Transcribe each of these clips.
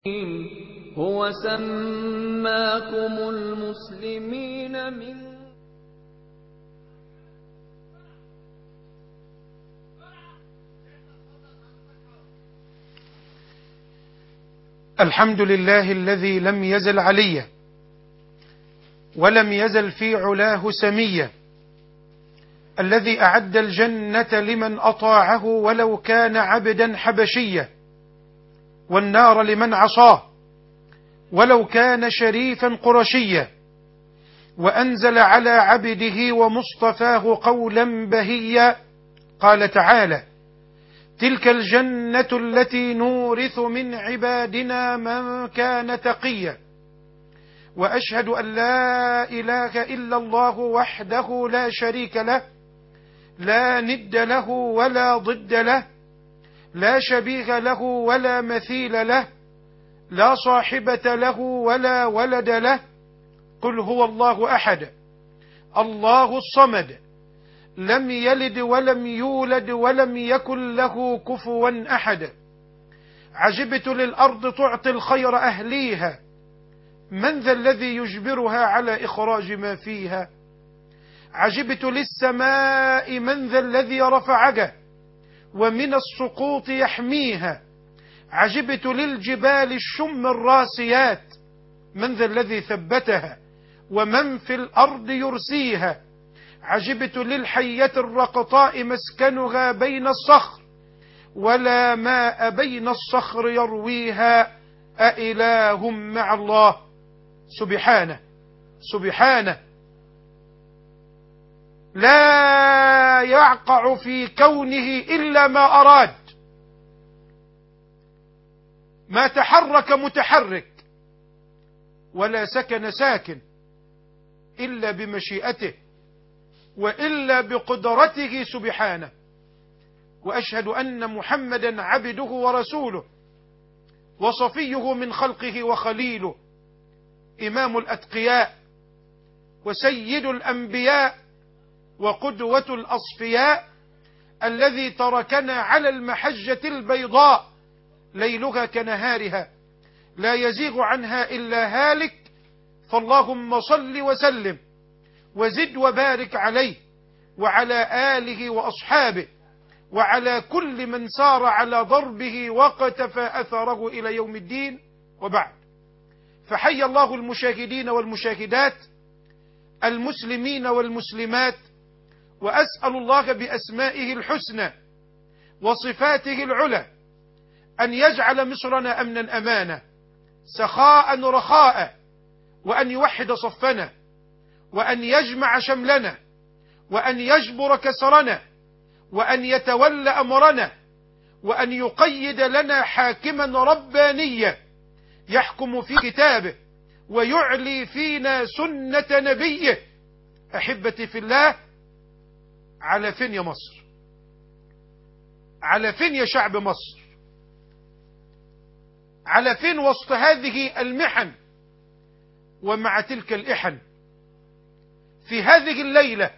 هو سماكم المسلمين من الحمد لله الذي لم يزل عليا ولم يزل في علاه سميا، الذي أعد الجنة لمن أطاعه ولو كان عبدا حبشيا، والنار لمن عصاه ولو كان شريفا قرشيا، وأنزل على عبده ومصطفاه قولا بهيا. قال تعالى: تلك الجنة التي نورث من عبادنا من كان تقيا. وأشهد أن لا إله إلا الله وحده لا شريك له، لا ند له ولا ضد له، لا شبيه له ولا مثيل له، لا صاحبة له ولا ولد له. قل هو الله أحد الله الصمد، لم يلد ولم يولد ولم يكن له كفوا أحد. عجبت للأرض تعطي الخير أهليها، من ذا الذي يجبرها على إخراج ما فيها؟ عجبت للسماء من ذا الذي رفعها ومن السقوط يحميها. عجبت للجبال الشم الراسيات، من ذا الذي ثبتها ومن في الأرض يرسيها. عجبت للحية الرقطاء مسكنها بين الصخر، ولا ماء بين الصخر يرويها. أإله مع الله؟ سبحانه سبحانه، لا يقع في كونه إلا ما أراد، ما تحرك متحرك ولا سكن ساكن إلا بمشيئته وإلا بقدرته سبحانه. وأشهد أن محمدا عبده ورسوله وصفيه من خلقه وخليله، إمام الأتقياء وسيد الأنبياء وقدوة الأصفياء، الذي تركنا على المحجة البيضاء ليلها كنهارها، لا يزيغ عنها إلا هالك. فاللهم صل وسلم وزد وبارك عليه وعلى آله وأصحابه وعلى كل من سار على ضربه واقتفى أثره إلى يوم الدين. وبعد، فحي الله المشاهدين والمشاهدات، المسلمين والمسلمات، وأسأل الله بأسمائه الحسنى وصفاته العلى أن يجعل مصرنا أمنا أمانا، سخاء رخاء، وأن يوحد صفنا، وأن يجمع شملنا، وأن يجبر كسرنا، وأن يتولى أمرنا، وأن يقيد لنا حاكما ربانيا يحكم في كتابه ويعلي فينا سنة نبيه. أحبتي في الله، على فين يا مصر؟ على فين يا شعب مصر؟ على فين وسط هذه المحن ومع تلك الإحن؟ في هذه الليلة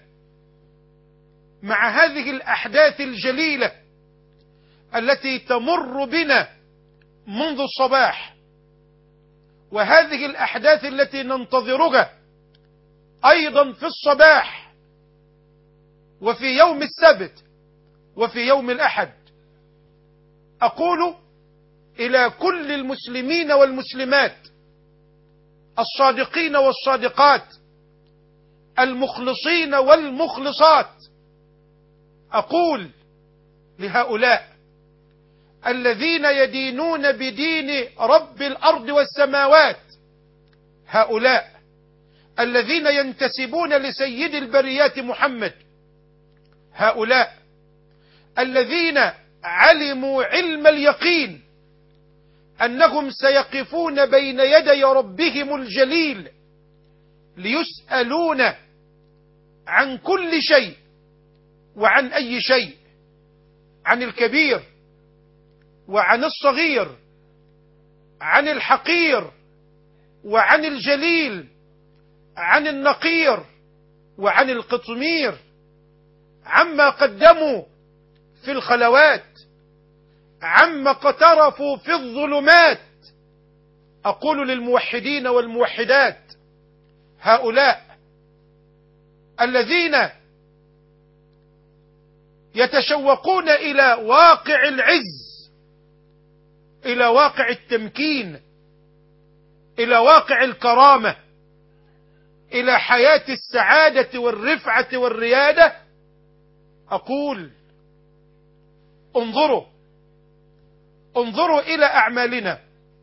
مع هذه الأحداث الجليلة التي تمر بنا منذ الصباح، وهذه الأحداث التي ننتظرها أيضا في الصباح وفي يوم السبت وفي يوم الأحد، أقول إلى كل المسلمين والمسلمات الصادقين والصادقات، المخلصين والمخلصات، أقول لهؤلاء الذين يدينون بدين رب الأرض والسماوات، هؤلاء الذين ينتسبون لسيد البريات محمد، هؤلاء الذين علموا علم اليقين أنهم سيقفون بين يدي ربهم الجليل ليسألون عن كل شيء وعن أي شيء، عن الكبير وعن الصغير، عن الحقير وعن الجليل، عن النقير وعن القطمير، عما قدموا في الخلوات، عما اقترفوا في الظلمات، أقول للموحدين والموحدات هؤلاء الذين يتشوقون إلى واقع العز، إلى واقع التمكين، إلى واقع الكرامة، إلى حياة السعادة والرفعة والريادة، أقول انظروا إلى أعمالنا،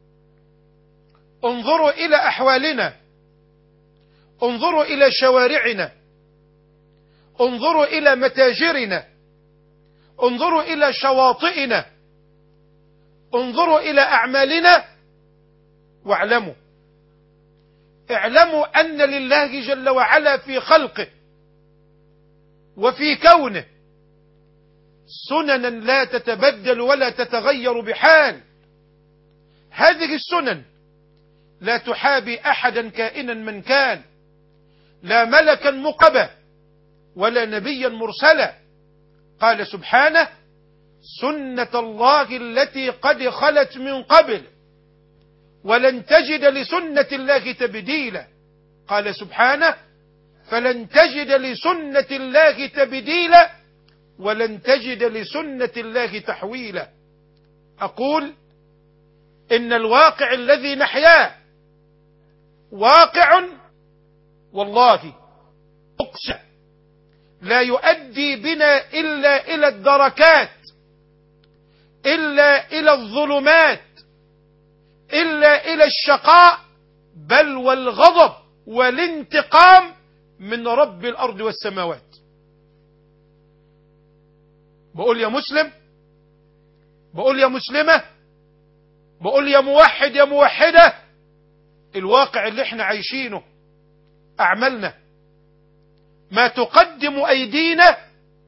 انظروا إلى أحوالنا، انظروا إلى شوارعنا، انظروا إلى متاجرنا، انظروا إلى شواطئنا، انظروا إلى أعمالنا، اعلموا أن لله جل وعلا في خلقه وفي كونه سننا لا تتبدل ولا تتغير بحال. هذه السنن لا تحابي أحدا كائنا من كان، لا ملكا مقربا ولا نبيا مرسلا. قال سبحانه: سنة الله التي قد خلت من قبل ولن تجد لسنة الله تبديلا. قال سبحانه: فلن تجد لسنة الله تبديلا ولن تجد لسنة الله تحويلا. أقول إن الواقع الذي نحياه واقع والله أقسم لا يؤدي بنا إلا إلى الدركات، إلا إلى الظلمات، إلا إلى الشقاء، بل والغضب والانتقام من رب الأرض والسماوات. بقول يا مسلم، بقول يا مسلمة، بقول يا موحد يا موحدة، الواقع اللي احنا عايشينه، أعمالنا، ما تقدم أيدينا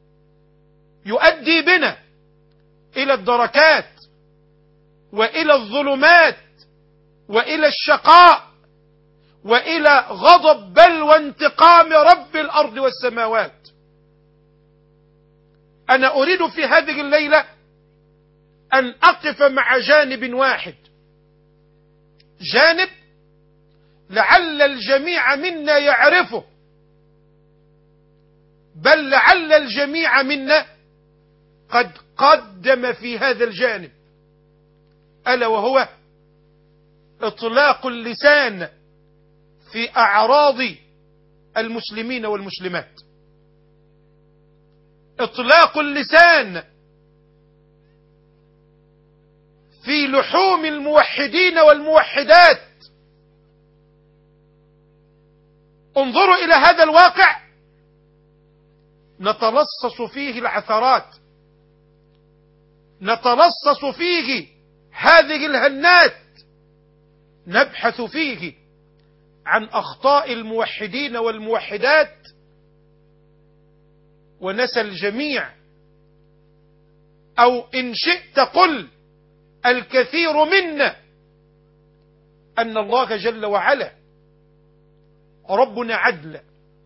يؤدي بنا إلى الدركات وإلى الظلمات وإلى الشقاء وإلى غضب بل وانتقام رب الأرض والسماوات. أنا أريد في هذه الليلة أن أقف مع جانب واحد، جانب لعل الجميع منا يعرفه، بل لعل الجميع منا قد قدم في هذا الجانب، ألا وهو إطلاق اللسان في أعراض المسلمين والمسلمات. إطلاق اللسان في لحوم الموحدين والموحدات. انظروا إلى هذا الواقع نتلصص فيه العثرات، نتلصص فيه هذه الهنات، نبحث فيه عن أخطاء الموحدين والموحدات، ونسى الجميع، أو إن شئت قل الكثير منا، أن الله جل وعلا ربنا عدل،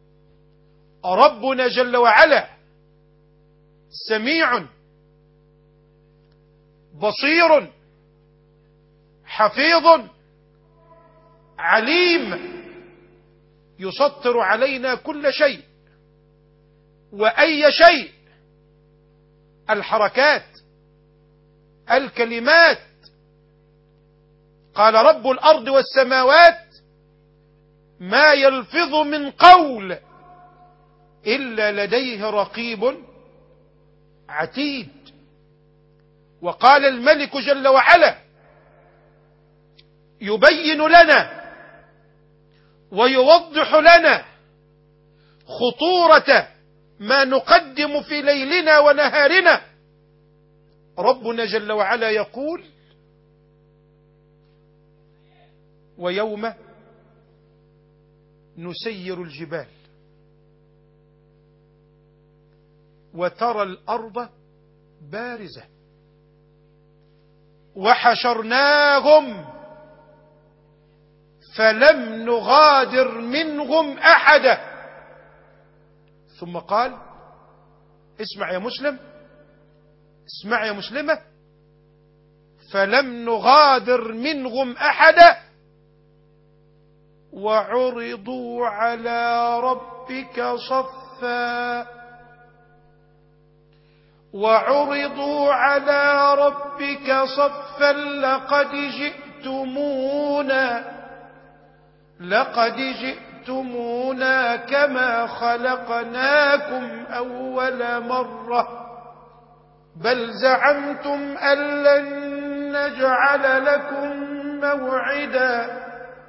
ربنا جل وعلا سميع بصير حفيظ عليم، يسطر علينا كل شيء وأي شيء، الحركات، الكلمات. قال رب الأرض والسماوات: ما يلفظ من قول إلا لديه رقيب عتيد. وقال الملك جل وعلا يبين لنا ويوضح لنا خطورة ما نقدم في ليلنا ونهارنا. ربنا جل وعلا يقول: ويوم نسير الجبال وترى الأرض بارزة وحشرناهم فلم نغادر منهم أحدا. ثم قال: اسمع يا مسلم، اسمع يا مسلمة، فلم نغادر منهم أحدا وعرضوا على ربك صفا وعرضوا على ربك صفا لقد جئتمونا كما خلقناكم أول مرة بل زعمتم أن لن نجعل لكم موعدا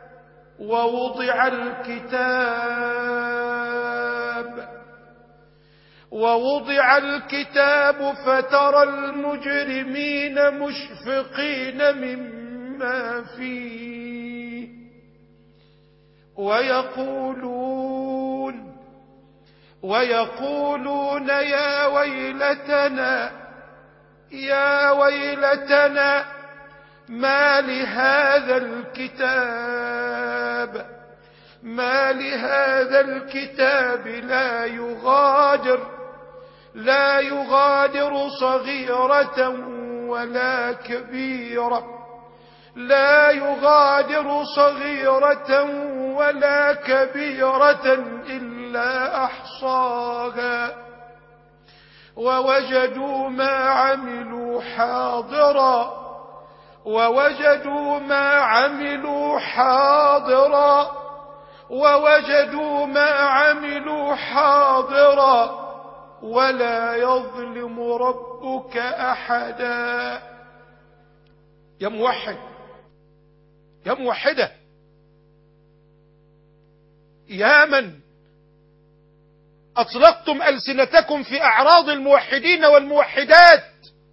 ووضع الكتاب فترى المجرمين مشفقين مما فيه ويقولون يا ويلتنا ما لهذا الكتاب لا يغادر صغيرة ولا كبيرة إلا أحصاها ووجدوا ما عملوا حاضرا ولا يظلم ربك أحدا. يا موحد، يا موحدة، يا من أطلقتم ألسنتكم في أعراض الموحدين والموحدات،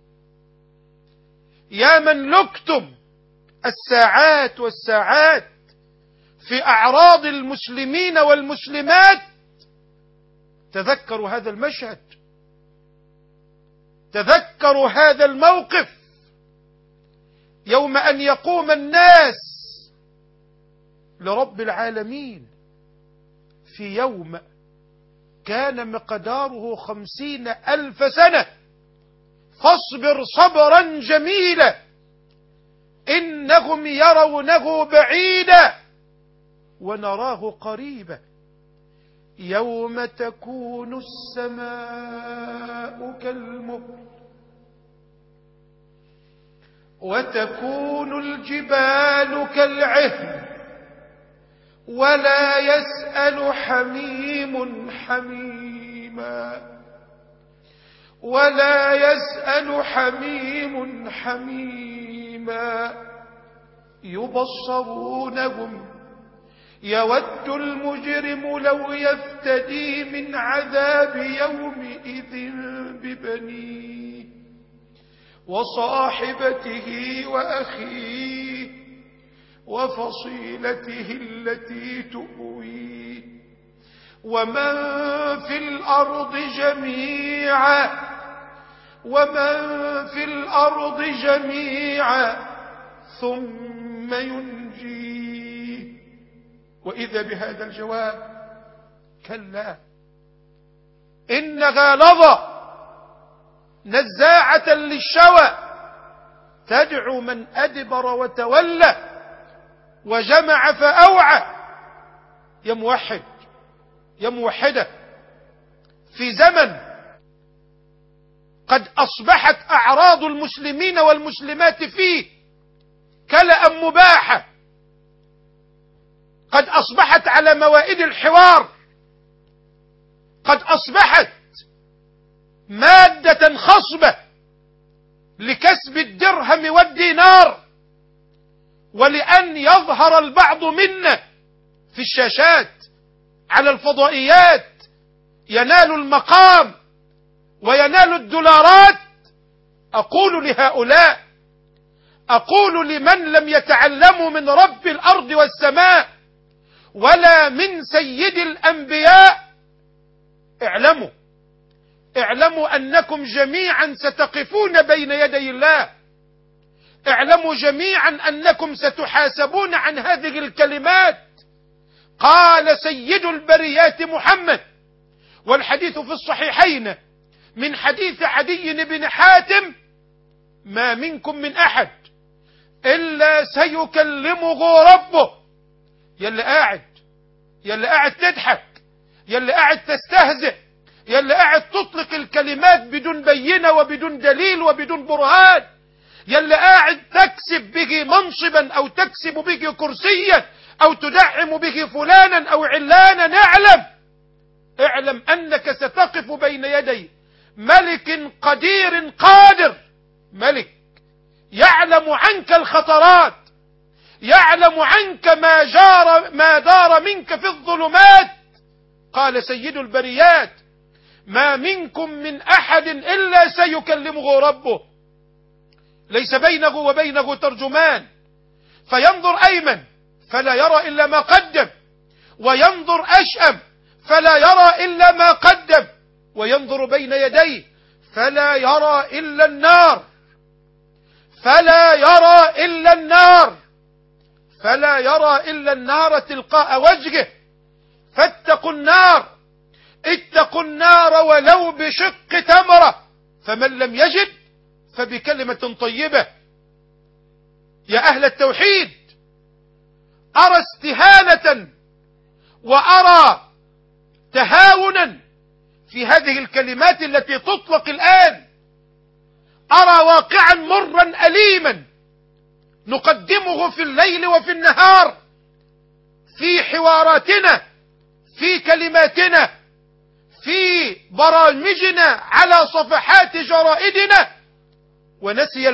يا من لكتم الساعات والساعات في أعراض المسلمين والمسلمات، تذكروا هذا المشهد، تذكروا هذا الموقف يوم أن يقوم الناس لرب العالمين في يوم كان مقداره 50,000 سنة. فاصبر صبرا جميلا إنهم يرونه بعيدا ونراه قريبا يوم تكون السماء كالمهل وتكون الجبال كالعهن ولا يسأل حميم حميما يبصرونهم يود المجرم لو يفتدي من عذاب يومئذ ببنيه وصاحبته وأخيه وفصيلته التي تؤويه ومن في الأرض جميعا ثم ينجيه. وإذا بهذا الجواب كلا إنها لظى نزاعة للشوى تدعو من أدبر وتولى وجمع فأوعى. يا موحد، يا موحدة، في زمن قد أصبحت أعراض المسلمين والمسلمات فيه كلأ مباحة، قد أصبحت على موائد الحوار، قد أصبحت مادة خصبة لكسب الدرهم والدينار، ولأن يظهر البعض منا في الشاشات على الفضائيات ينال المقام وينال الدولارات. أقول لهؤلاء، أقول لمن لم يتعلموا من رب الأرض والسماء ولا من سيد الأنبياء، اعلموا أنكم جميعا ستقفون بين يدي الله، اعلموا جميعا أنكم ستحاسبون عن هذه الكلمات. قال سيد البريات محمد، والحديث في الصحيحين من حديث عدي بن حاتم: ما منكم من أحد إلا سيكلمه ربه يا اللي قاعد تضحك، يا اللي قاعد تستهزئ، يا اللي قاعد تطلق الكلمات بدون بينة وبدون دليل وبدون برهان، يا اللي قاعد تكسب به منصبا أو تكسب به كرسيا أو تدعم به فلانا أو علانا، اعلم أنك ستقف بين يدي ملك قدير قادر، ملك يعلم عنك الخطرات، يعلم عنك ما دار منك في الظلمات. قال سيد البريات: ما منكم من أحد إلا سيكلمه ربه، ليس بينه وبينه ترجمان، فينظر أيمن فلا يرى إلا ما قدم، وينظر أشأم فلا يرى إلا ما قدم، وينظر بين يديه فلا يرى إلا النار، فلا يرى إلا النار، فلا يرى إلا النار تلقاء وجهه. فاتقوا النار، اتقوا النار ولو بشق تمرة، فمن لم يجد فبكلمة طيبة. يا أهل التوحيد، أرى استهانة وأرى تهاونا في هذه الكلمات التي تطلق الآن، أرى واقعا مرا أليما نقدمه في الليل وفي النهار، في حواراتنا، في كلماتنا، في برامجنا، على صفحات جرائدنا، ونسي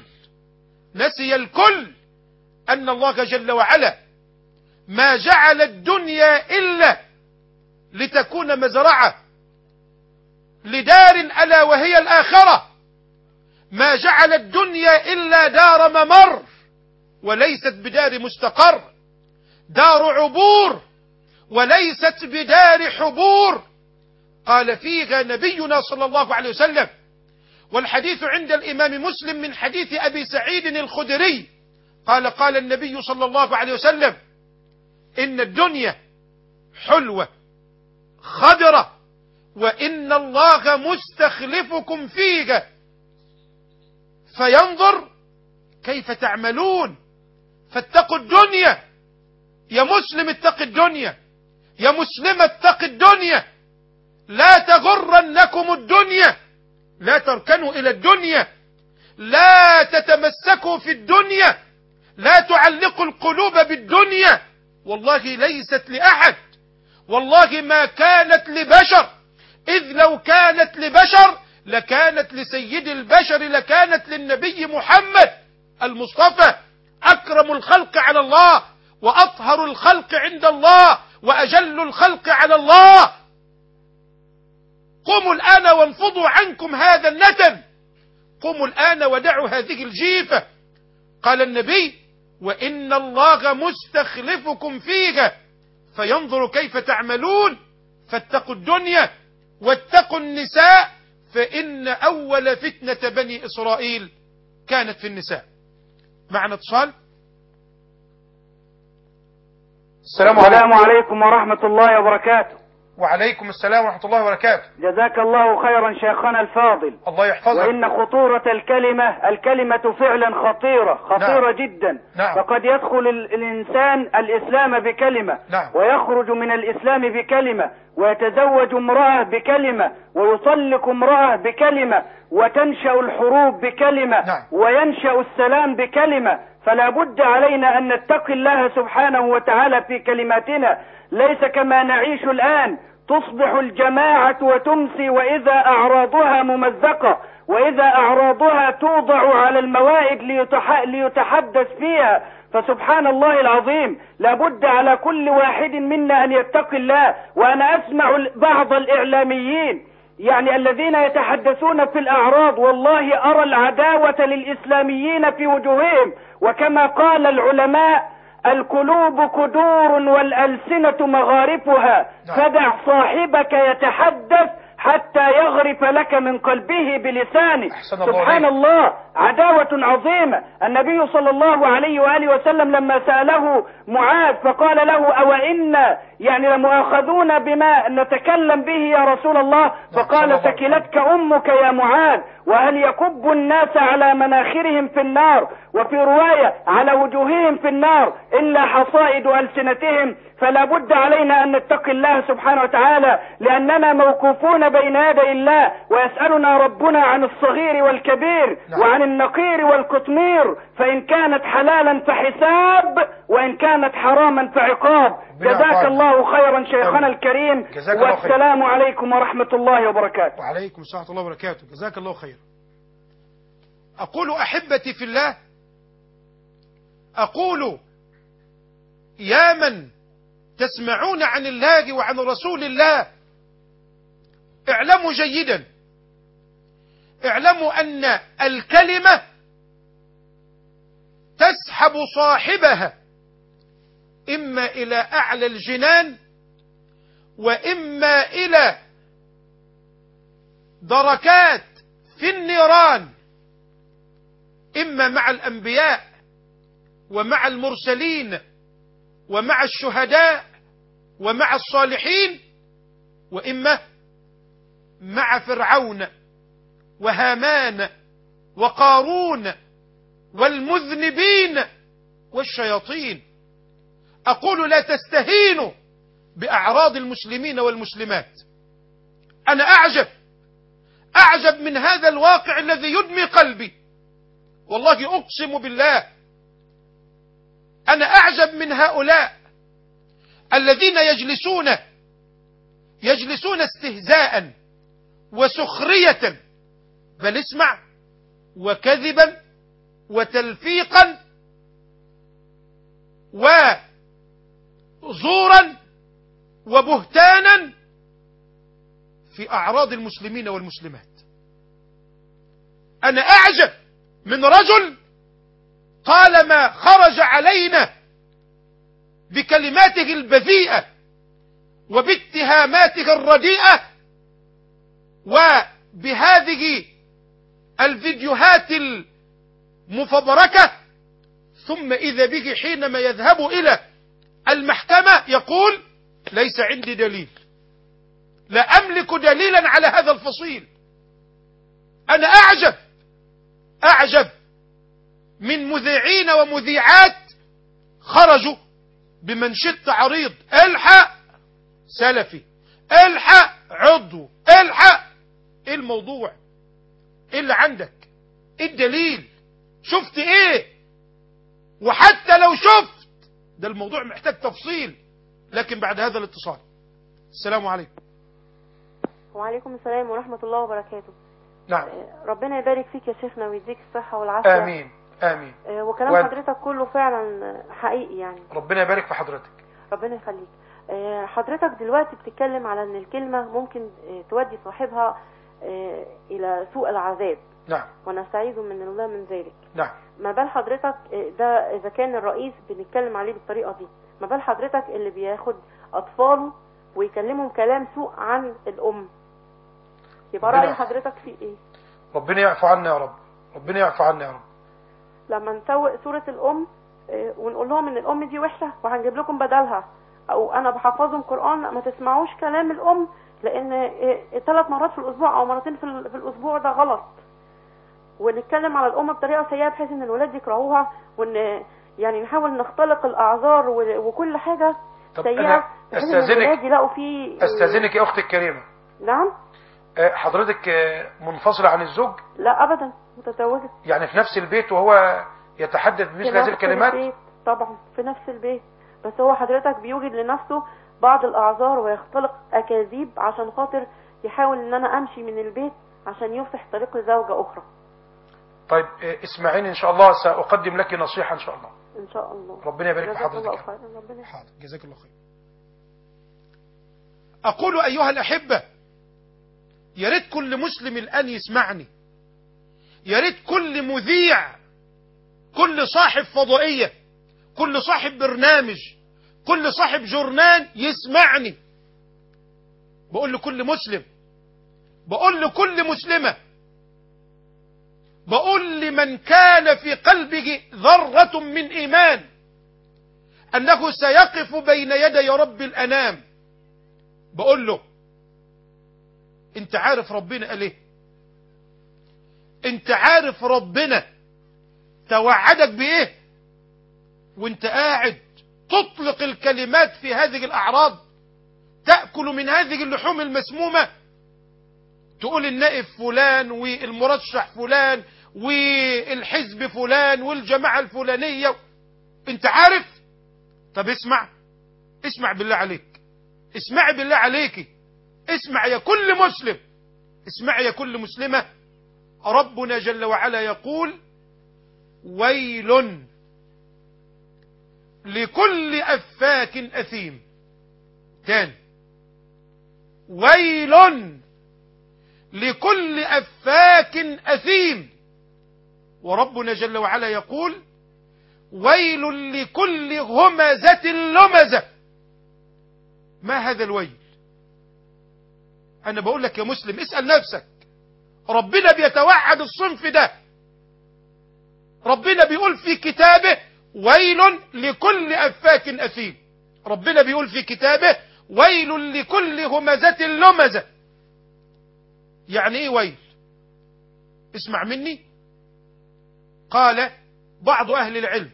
الكل أن الله جل وعلا ما جعل الدنيا إلا لتكون مزرعة لدار ألا وهي الآخرة، ما جعل الدنيا إلا دار ممر وليست بدار مستقر، دار عبور وليست بدار حبور. قال فيها نبينا صلى الله عليه وسلم، والحديث عند الإمام مسلم من حديث أبي سعيد الخدري قال النبي صلى الله عليه وسلم: إن الدنيا حلوة خضرة، وإن الله مستخلفكم فيها فينظر كيف تعملون. فاتقوا الدنيا يا مسلم، اتق الدنيا يا مسلمة، اتق الدنيا، لا تغرنكم الدنيا، لا تركنوا إلى الدنيا، لا تتمسكوا في الدنيا، لا تعلقوا القلوب بالدنيا. والله ليست لأحد، والله ما كانت لبشر، إذ لو كانت لبشر لكانت لسيد البشر، لكانت للنبي محمد المصطفى، أكرم الخلق على الله وأطهر الخلق عند الله وأجل الخلق على الله. قوموا الآن وانفضوا عنكم هذا النتن، قوموا الآن ودعوا هذه الجيفة. قال النبي: وإن الله مستخلفكم فيها فينظر كيف تعملون. فاتقوا الدنيا واتقوا النساء، فإن أول فتنة بني إسرائيل كانت في النساء. معنا اتصال. السلام عليكم ورحمة الله وبركاته. وعليكم السلام ورحمة الله وبركاته. جزاك الله خيرا شيخنا الفاضل. الله يحفظك. وإن خطورة الكلمة فعلا خطيرة نعم. جدا. نعم. فقد يدخل الإنسان الإسلام بكلمة، نعم. ويخرج من الإسلام بكلمة، ويتزوج امرأة بكلمة، ويطلق امرأة بكلمة، وتنشأ الحروب بكلمة، نعم. وينشأ السلام بكلمة. فلا بد علينا أن نتقي الله سبحانه وتعالى في كلماتنا، ليس كما نعيش الآن، تصبح الجماعة وتمسي وإذا أعراضها ممزقة، وإذا أعراضها توضع على الموائد ليتحدث فيها. فسبحان الله العظيم، لابد على كل واحد منا أن يتقي الله. وأنا أسمع بعض الإعلاميين يعني الذين يتحدثون في الأعراض، والله أرى العداوة للإسلاميين في وجوههم. وكما قال العلماء: القلوب كدور والألسنة مغارفها، فدع صاحبك يتحدث حتى يغرف لك من قلبه بلسانه. سبحان الله، عداوة عظيمة. النبي صلى الله عليه وآله وسلم لما سأله معاذ فقال له: أو إن يعني لمؤاخذون بما نتكلم به يا رسول الله. فقال ثكلتك أمك يا معاذ، وهل يكب الناس على مناخرهم في النار، وفي رواية على وجوههم في النار إلا حصائد ألسنتهم. فلا بد علينا أن نتقي الله سبحانه وتعالى، لأننا موقوفون بين يدي الله، ويسألنا ربنا عن الصغير والكبير وعن النقير والقطمير، فإن كانت حلالا فحساب، وإن كانت حراما فعقاب. جزاك الله خيرا شيخنا الكريم، والسلام عليكم ورحمة الله وبركاته. وعليكم السلام ورحمة الله وبركاته. جزاك الله خير. أقول أحبتي في الله، أقول يا من تسمعون عن الله وعن رسول الله، اعلموا جيدا، اعلموا أن الكلمة تسحب صاحبها إما إلى أعلى الجنان، وإما إلى دركات في النيران، إما مع الأنبياء ومع المرسلين ومع الشهداء ومع الصالحين، وإما مع فرعون وهامان وقارون والمذنبين والشياطين. أقول لا تستهينوا بأعراض المسلمين والمسلمات. أنا أعجب من هذا الواقع الذي يدمي قلبي، والله أقسم بالله. أنا أعجب من هؤلاء الذين يجلسون استهزاء وسخرية، بل اسمع، وكذبا وتلفيقا وزورا وبهتانا في أعراض المسلمين والمسلمات. أنا أعجب من رجل طالما خرج علينا بكلماته البذيئة وباتهاماته الرديئة وبهذه الفيديوهات المفبركة، ثم إذا به حينما يذهب إلى المحكمة يقول ليس عندي دليل، لا أملك دليلا على هذا الفصيل. أنا أعجب من مذيعين ومذيعات خرجوا بمنشط عريض: الحق سلفي، الحق عضو، الحق. ايه الموضوع؟ ايه اللي عندك؟ ايه الدليل؟ شفت ايه؟ وحتى لو شفت، ده الموضوع محتاج تفصيل. لكن بعد هذا الاتصال، السلام عليكم. وعليكم السلام ورحمة الله وبركاته. نعم. ربنا يبارك فيك يا شيخنا ويديك الصحة والعافية. آمين آمين. وكلام حضرتك كله فعلا حقيقي يعني. ربنا يبارك في حضرتك. ربنا يخليك. حضرتك دلوقتي بتتكلم على ان الكلمة ممكن تودي صاحبها الى سوء العذاب. نعم. ونستعيذ من الله من ذلك. نعم. ما بال حضرتك ده اذا كان الرئيس بنتكلم عليه بالطريقة دي، ما بال حضرتك اللي بياخد اطفاله ويكلمهم كلام سوء عن الام؟ يبقى رأي حضرتك في ايه؟ ربنا يعفو عنا يا رب، ربنا يعفو عنا يا رب. لما نسوق صورة الام ونقول لهم ان الام دي وحشة وهنجيب لكم بدلها، او انا بحفظهم قرآن، ما تسمعوش كلام الام، لان 3 مرات في الاسبوع او مرتين في الاسبوع ده غلط. ونتكلم على الام بطريقة سيئة بحيث ان الولاد يكرهوها، وان يعني نحاول نختلق الاعذار وكل حاجة سيئة بحيث ان الولاد يلاقوا فيه. استاذنك يا اختي الكريمة. نعم. حضرتك منفصلة عن الزوج؟ لا ابدا، متزوجة. يعني في نفس البيت وهو يتحدث بمثل هذه الكلمات؟ البيت طبعا، في نفس البيت، بس هو حضرتك بيوجد لنفسه بعض الاعذار ويختلق اكاذيب عشان خاطر يحاول ان انا امشي من البيت عشان يفتح طريق لزوجة اخرى. طيب اسمعيني ان شاء الله، سأقدم لك نصيحة ان شاء الله. ان شاء الله. ربنا يبارك في حضرتك. حاضر، جزاك الله خير. اقول ايها الاحبة، يا ريت كل مسلم الآن يسمعني، يا ريت كل مذيع، كل صاحب فضائية، كل صاحب برنامج، كل صاحب جورنال يسمعني. بقول لكل مسلم، بقول لكل مسلمة، بقول لمن كان في قلبه ذرة من إيمان، أنه سيقف بين يدي رب الأنام. بقول له أنت عارف ربنا قال إيه؟ أنت عارف ربنا توعدك بإيه؟ وأنت قاعد تطلق الكلمات في هذه الأعراض، تأكل من هذه اللحوم المسمومة، تقول النائب فلان والمرشح فلان والحزب فلان والجماعة الفلانية. أنت عارف؟ طب اسمع بالله عليك، اسمعي بالله عليك، اسمع يا كل مسلم، اسمع يا كل مسلمة. ربنا جل وعلا يقول ويل لكل أفاك أثيم. تاني، ويل لكل أفاك أثيم. وربنا جل وعلا يقول ويل لكل همزة لمزة. ما هذا الويل؟ أنا بقول لك يا مسلم اسأل نفسك، ربنا بيتوعد الصنف ده، ربنا بيقول في كتابه ويل لكل أفاك أثيم، ربنا بيقول في كتابه ويل لكل همزة لمزة. يعني ايه ويل؟ اسمع مني. قال بعض أهل العلم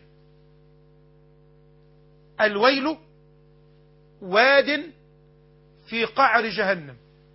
الويل واد في قعر جهنم.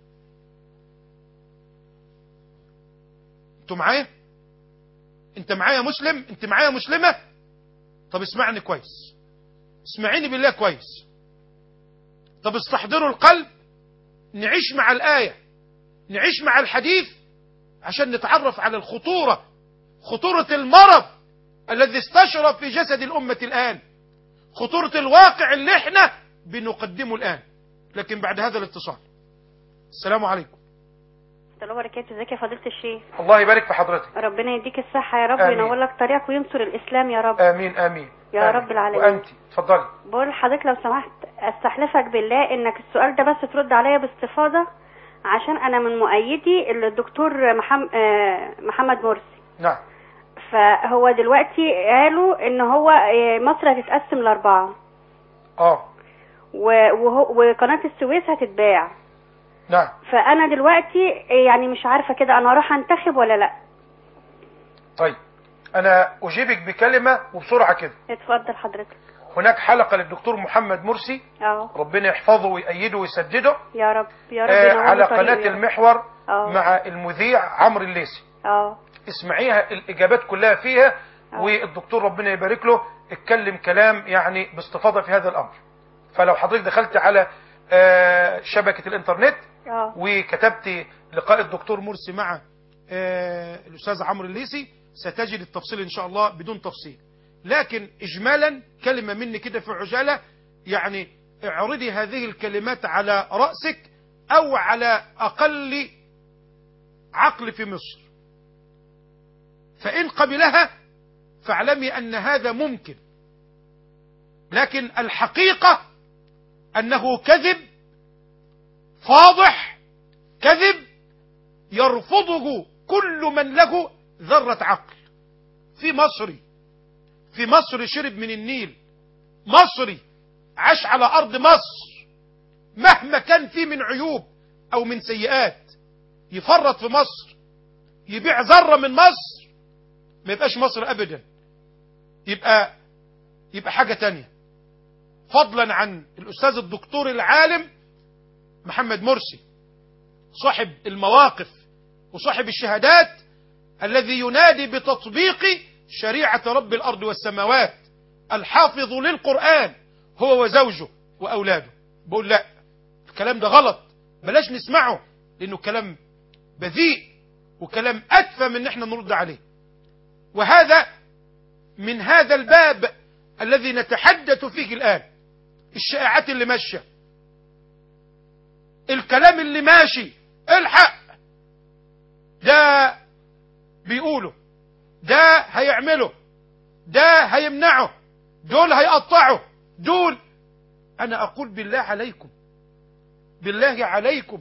انتوا معايا؟ انت معايا مسلم؟ انت معايا مسلمة؟ طب اسمعني كويس، اسمعيني بالله كويس. طب استحضروا القلب، نعيش مع الآية، نعيش مع الحديث عشان نتعرف على خطورة المرض الذي استشرف في جسد الأمة الآن، خطورة الواقع اللي احنا بنقدمه الآن. لكن بعد هذا الاتصال، السلام عليكم. السلام عليكم. ازيك يا فضيلة الشيخ؟ الله يبارك في حضرتك. ربنا يديك الصحة يا رب، آمين. وينور لك طريقك وينصر الإسلام يا رب. آمين آمين يا آمين. رب العالمين. وأنت اتفضلي. بقول لحضرتك لو سمحت استحلفك بالله انك السؤال ده بس ترد عليا باستفاضة، عشان انا من مؤيدي الدكتور محمد مرسي. نعم. فهو دلوقتي قالوا ان هو مصر هتتقسم ل4 وقناة السويس هتتباع. نعم. فانا دلوقتي يعني مش عارفة كده انا اروح انتخب ولا لا. طيب انا اجيبك بكلمة وبسرعة كده. اتفضل حضرتك. هناك حلقة للدكتور محمد مرسي، ربنا يحفظه ويأيده ويسدده، يا رب يا رب، على قناة المحور مع المذيع عمرو الليثي. اسمعيها، الإجابات كلها فيها. والدكتور ربنا يبارك له اتكلم كلام يعني باستفاضة في هذا الأمر. فلو حضرتك دخلت على شبكة الإنترنت وكتبت لقاء الدكتور مرسي مع الأستاذ عمرو الليثي ستجد التفصيل إن شاء الله بدون تفصيل. لكن إجمالا كلمة مني كده في عجالة، يعني اعرضي هذه الكلمات على رأسك أو على أقل عقل في مصر، فإن قبلها فاعلمي أن هذا ممكن. لكن الحقيقة أنه كذب فاضح، كذب يرفضه كل من له ذرة عقل. في مصر شرب من النيل، مصري عاش على أرض مصر، مهما كان فيه من عيوب أو من سيئات يفرط في مصر، يبيع ذرة من مصر ما يبقاش مصر أبدا، يبقى حاجة تانية. فضلا عن الأستاذ الدكتور العالم محمد مرسي صاحب المواقف وصاحب الشهادات، الذي ينادي بتطبيق شريعة رب الأرض والسماوات، الحافظ للقرآن هو وزوجه وأولاده. بقول لا، الكلام ده غلط، بلاش نسمعه، لأنه كلام بذيء وكلام أتفه من احنا نرد عليه. وهذا من هذا الباب الذي نتحدث فيه الآن. الشائعات اللي ماشية، الكلام اللي ماشي، الحق ده بيقوله، ده هيعمله، ده هيمنعه، دول هيقطعوا دول. أنا أقول بالله عليكم، بالله عليكم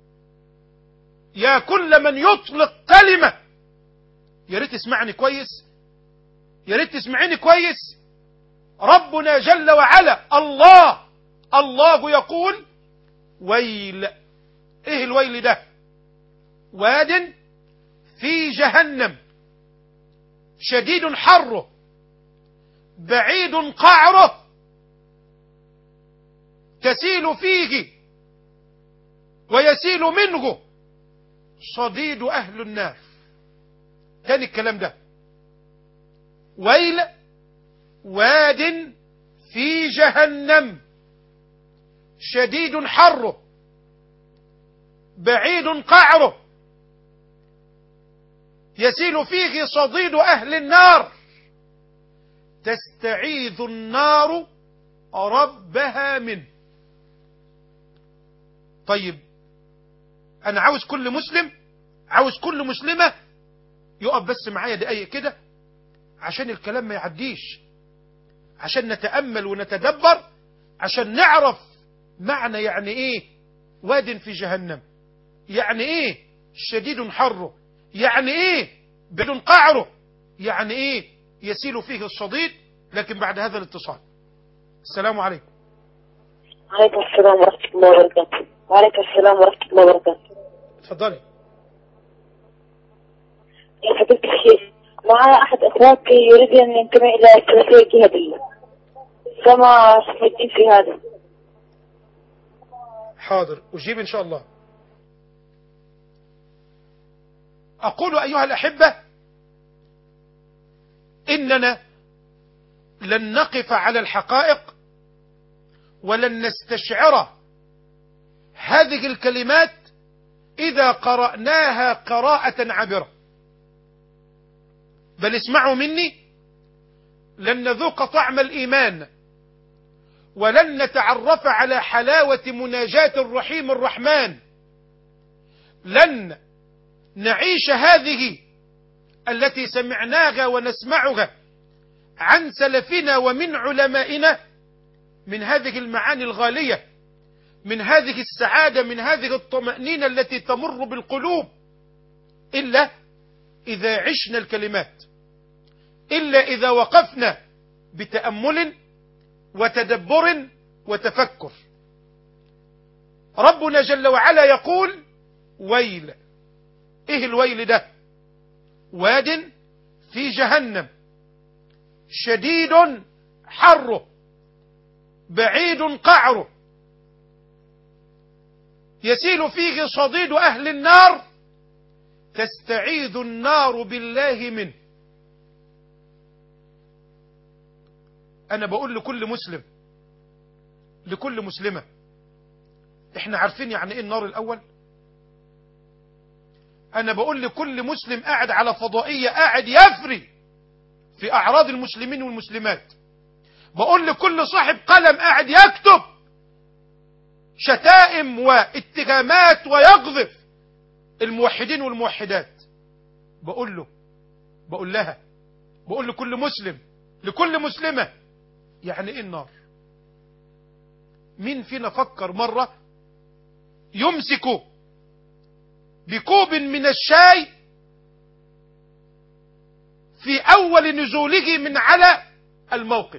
يا كل من يطلق كلمة، يا ريت تسمعني كويس، يا ريت تسمعيني كويس. ربنا جل وعلا الله يقول ويل. ايه الويل ده؟ واد في جهنم شديد حره بعيد قعره تسيل فيه ويسيل منه صديد أهل النار. تاني الكلام ده، ويل واد في جهنم شديد حره بعيد قعره يسيل فيه صديد أهل النار تستعيذ النار ربها منه. طيب أنا عاوز كل مسلمة يقف بس معايا دقايق كده عشان الكلام ما يعديش، عشان نتأمل ونتدبر، عشان نعرف معنى يعني ايه واد في جهنم، يعني ايه شديد حره، يعني ايه بعيد قعره، يعني ايه يسيل فيه الصديد. لكن بعد هذا الاتصال. السلام عليكم. وعليكم السلام ورحمة الله وبركاته. وعليكم السلام ورحمة الله وبركاته. اتفضلي. يا فضيلة الشيخ، معي أحد أخواتي يريد أن ينتمي إلى السلفية الجهادية، فما سمعتين في هذا؟ حاضر، أجيب إن شاء الله. أقول أيها الأحبة إننا لن نقف على الحقائق ولن نستشعر هذه الكلمات إذا قرأناها قراءة عبرة، بل اسمعوا مني، لن نذوق طعم الإيمان ولن نتعرف على حلاوة مناجاة الرحيم الرحمن، لن نعيش هذه التي سمعناها ونسمعها عن سلفنا ومن علمائنا من هذه المعاني الغالية، من هذه السعادة، من هذه الطمأنينة التي تمر بالقلوب، إلا إذا عشنا الكلمات، إلا إذا وقفنا بتأمل وتدبر وتفكر. ربنا جل وعلا يقول ويل. إيه الويل ده؟ واد في جهنم شديد حره بعيد قعره يسيل فيه صديد أهل النار تستعيذ النار بالله منه. أنا بقول لكل مسلم، لكل مسلمة، إحنا عارفين يعني إيه النار الأول؟ أنا بقول لكل مسلم قاعد على فضائية قاعد يفري في أعراض المسلمين والمسلمات، بقول لكل صاحب قلم قاعد يكتب شتائم واتهامات ويقذف الموحدين والموحدات، بقول لها، بقول لكل مسلم، لكل مسلمة، يعني ايه النار؟ مين فينا فكر مرة يمسك بكوب من الشاي في أول نزوله من على الموقد؟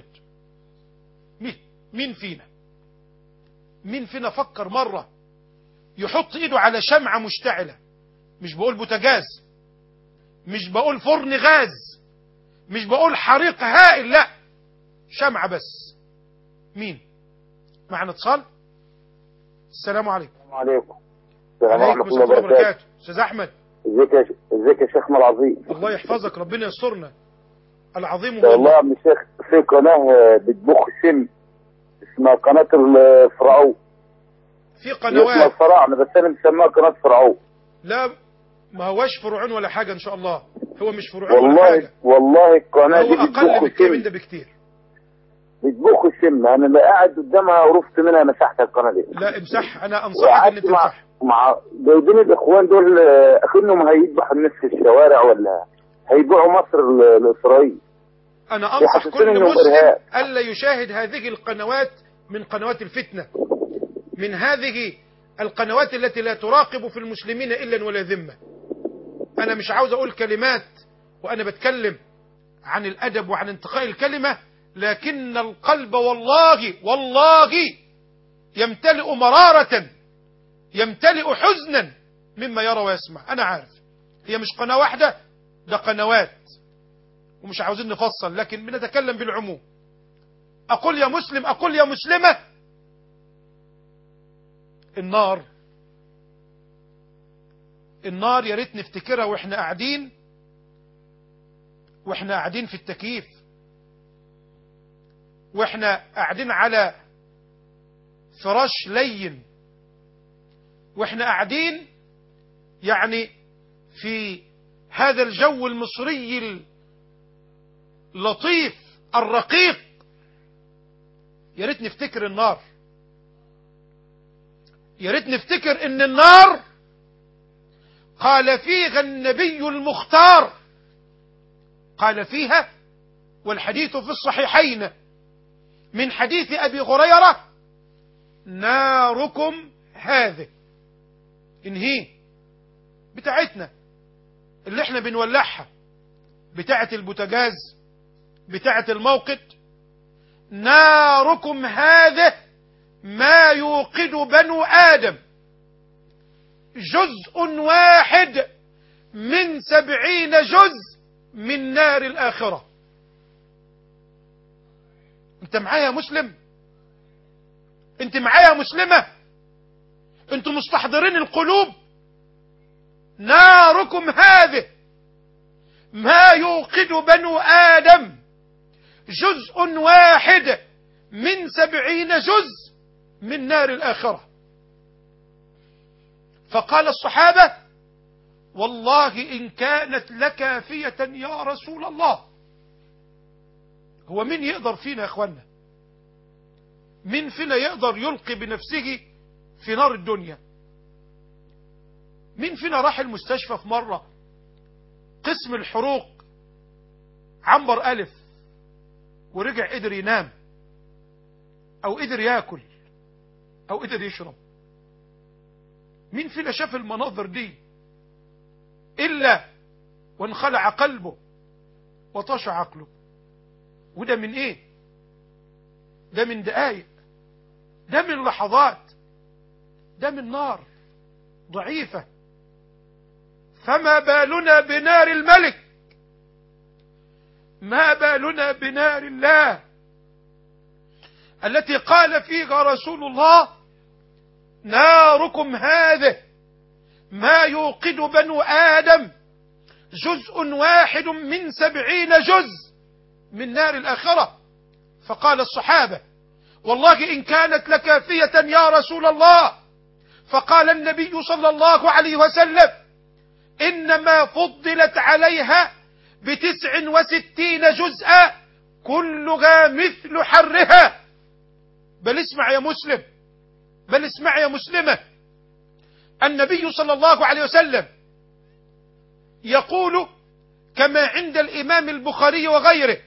مين فينا فكر مرة يحط ايده على شمعة مشتعلة؟ مش بقول بوتاجاز، مش بقول فرن غاز، مش بقول حريق هائل، لا، شمعة بس. مين معنا اتصال؟ السلام عليكم. السلام عليكم. وعليكم السلام ورحمة الله وبركاته. استاذ احمد، ازيك يا شيخ العظيم؟ الله يحفظك، ربنا يسترنا. العظيم والله يا عم الشيخ، في قناة بتبخ سم اسمها قناة الفرعون. في قنوات اسمها الفراعنة بس انا مسميها قناة فرعون. لا ما هوش فرعون ولا حاجة ان شاء الله، هو مش فرعون ولا حاجة، والله القناة هو دي اقل بكتير من ده بكتير. بتبخ السم، انا اللي قاعد قدامها ورفت منها مسحت القناة دي. لا امسح، انا انصحك ان انت تمسحها. مع جايبين الاخوان دول اخنهم هيذبحوا الناس في الشوارع ولا هيبيعوا مصر لاسرائيل. انا انصح كل مسلم الا يشاهد هذه القنوات من قنوات الفتنة، من هذه القنوات التي لا تراقب في المسلمين الا ولا ذمة. انا مش عاوز اقول كلمات وانا بتكلم عن الادب وعن انتقاء الكلمة، لكن القلب والله يمتلئ مرارة، يمتلئ حزنا مما يرى ويسمع. أنا عارف هي مش قناة واحدة، ده قنوات، ومش عاوزين نفصل، لكن بنتكلم بالعموم. أقول يا مسلم، أقول يا مسلمة، النار يا ريت نفتكرها واحنا قاعدين في التكييف، واحنا قاعدين على فراش لين، واحنا قاعدين يعني في هذا الجو المصري اللطيف الرقيق. يا ريت نفتكر النار، يا ريت نفتكر ان النار قال فيها النبي المختار، قال فيها، والحديث في الصحيحين من حديث أبي هريرة: ناركم هذه، انهي بتاعتنا اللي احنا بنولعها، بتاعة البوتاجاز، بتاعة الموقد. ناركم هذه ما يوقد بنو آدم جزء واحد من 70 جزء من نار الآخرة. انت معايا يا مسلم؟ انت معايا يا مسلمة؟ انتم مستحضرين القلوب؟ ناركم هذه ما يوقد بنو آدم جزء واحد من 70 جزء من نار الآخرة. فقال الصحابة: والله إن كانت لكافية يا رسول الله. هو مين يقدر فينا يا أخوانا؟ مين فينا يقدر يلقي بنفسه في نار الدنيا؟ مين فينا راح المستشفى في مرة قسم الحروق عنبر ألف ورجع قدر ينام أو قدر يأكل أو قدر يشرب؟ مين فينا شاف المناظر دي إلا وانخلع قلبه وطاش عقله؟ وده من إيه؟ ده من دقايق، ده من لحظات، ده من نار ضعيفة. فما بالنا بنار الملك؟ ما بالنا بنار الله التي قال فيها رسول الله: ناركم هذه ما يوقد بنو آدم جزء واحد من 70 جزء من نار الآخرة. فقال الصحابة: والله إن كانت لكافية يا رسول الله. فقال النبي صلى الله عليه وسلم: إنما فضلت عليها ب69 جزءا كلها مثل حرها. بل اسمع يا مسلم، بل اسمع يا مسلمة، النبي صلى الله عليه وسلم يقول كما عند الإمام البخاري وغيره: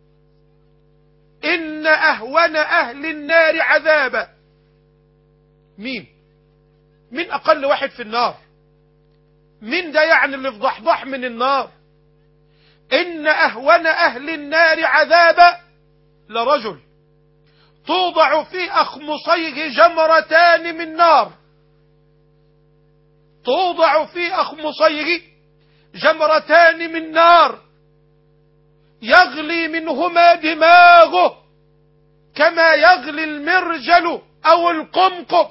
إن أهون أهل النار عذابا. مين أقل واحد في النار؟ مين ده يعني اللي في ضحضح من النار؟ إن أهون أهل النار عذابا لرجل توضع في أخمصيه جمرتان من نار، توضع في أخمصيه جمرتان من نار يغلي منهما دماغه كما يغلي المرجل أو القمقم.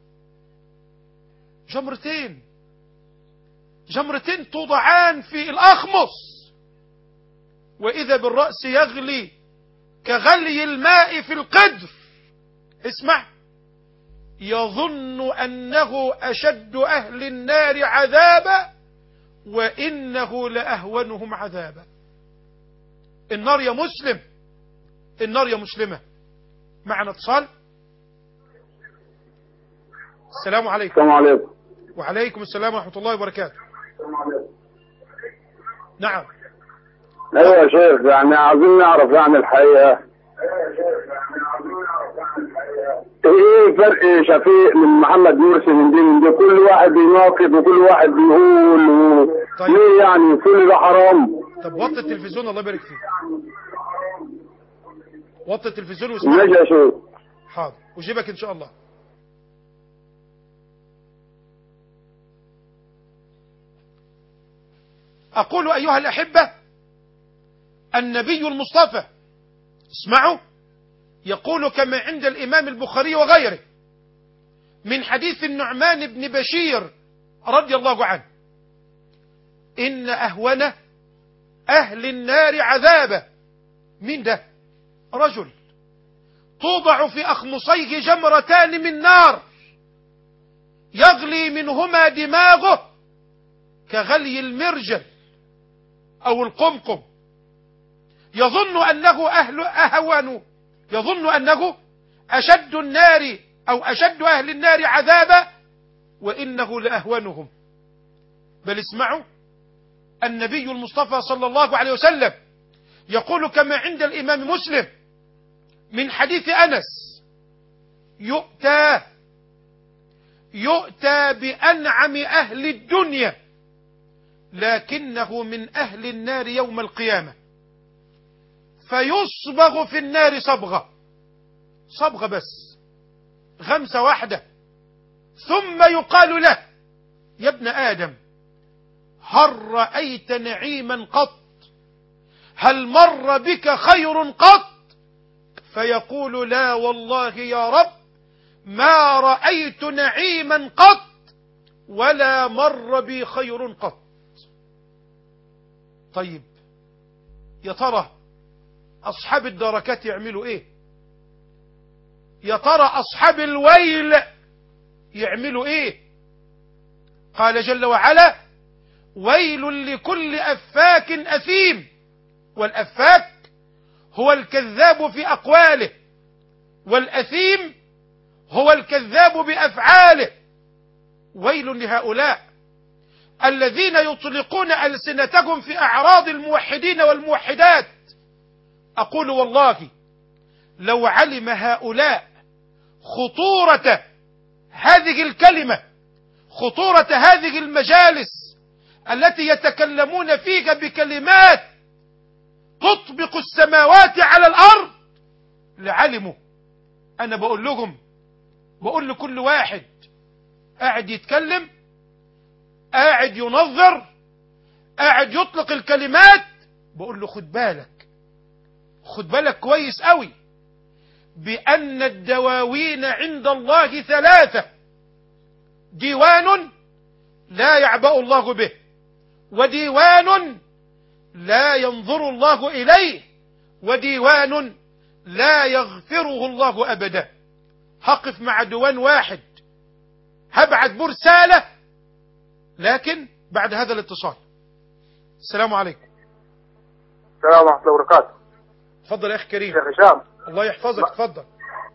جمرتين توضعان في الأخمص، وإذا بالرأس يغلي كغلي الماء في القدر. اسمع: يظن أنه أشد أهل النار عذابا وإنه لأهونهم عذابا. النار يا مسلم، النار يا مسلمة. معنا اتصال. السلام عليكم. السلام عليكم. وعليكم السلام ورحمة الله وبركاته. نعم. ايوه يا شيخ، يعني عايزين نعرف يعني الحقيقة ايه فرق شفيق من محمد مرسي من دي كل واحد بيناقض وكل واحد بيقول طيب. ليه يعني كل ده حرام؟ طب وطي التلفزيون الله يبارك فيك. وطي التلفزيون واسمعني. ماشي يا شيخ. حاضر أجيبك إن شاء الله. أقول أيها الأحبة النبي المصطفى اسمعوا يقول كما عند الإمام البخاري وغيره من حديث النعمان بن بشير رضي الله عنه إن أهون أهل النار عذابا. من ده؟ رجل توضع في أخمصيه جمرتان من نار يغلي منهما دماغه كغلي المرجل أو القمقم، يظن أنه أشد النار أو أشد أهل النار عذابا وإنه لأهونهم. بل اسمعوا النبي المصطفى صلى الله عليه وسلم يقول كما عند الإمام مسلم من حديث أنس يؤتى بأنعم أهل الدنيا لكنه من أهل النار يوم القيامة فيصبغ في النار صبغة بس غمسة واحدة ثم يقال له يا ابن آدم هل رأيت نعيما قط؟ هل مر بك خير قط؟ فيقول لا والله يا رب ما رأيت نعيما قط ولا مر بي خير قط. طيب يا ترى أصحاب الدركات يعملوا إيه؟ يا ترى أصحاب الويل يعملوا إيه؟ قال جل وعلا ويل لكل أفاك أثيم. والأفاك هو الكذاب في أقواله والأثيم هو الكذاب بأفعاله. ويل لهؤلاء الذين يطلقون ألسنتهم في أعراض الموحدين والموحدات. أقول والله لو علم هؤلاء خطورة هذه الكلمة، خطورة هذه المجالس التي يتكلمون فيها بكلمات تطبق السماوات على الأرض لعلموا. أنا بقول لكل واحد قاعد يتكلم قاعد ينظر قاعد يطلق الكلمات بقول له خد بالك كويس قوي بأن الدواوين عند الله ثلاثة: ديوان لا يعبأ الله به، وديوان لا ينظر الله إليه، وديوان لا يغفره الله أبدا. هقف مع ديوان واحد هبعت برسالة لكن بعد هذا الاتصال. السلام عليكم. السلام ورحمة الله وبركاته. تفضل يا أخي كريم. شيخ هشام الله يحفظك. تفضل.